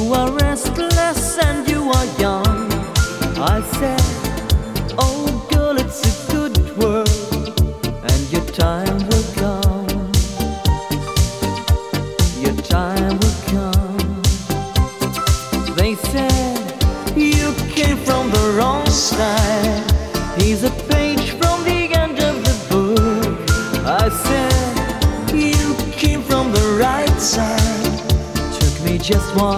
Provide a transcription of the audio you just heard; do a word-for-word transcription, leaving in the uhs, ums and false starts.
You are restless and you are young. I said, oh girl, it's a good world, and your time will come. Your time will come. They said, you came from the wrong side. Here's a page from the end of the book. I said, you came from the right side. Took me just one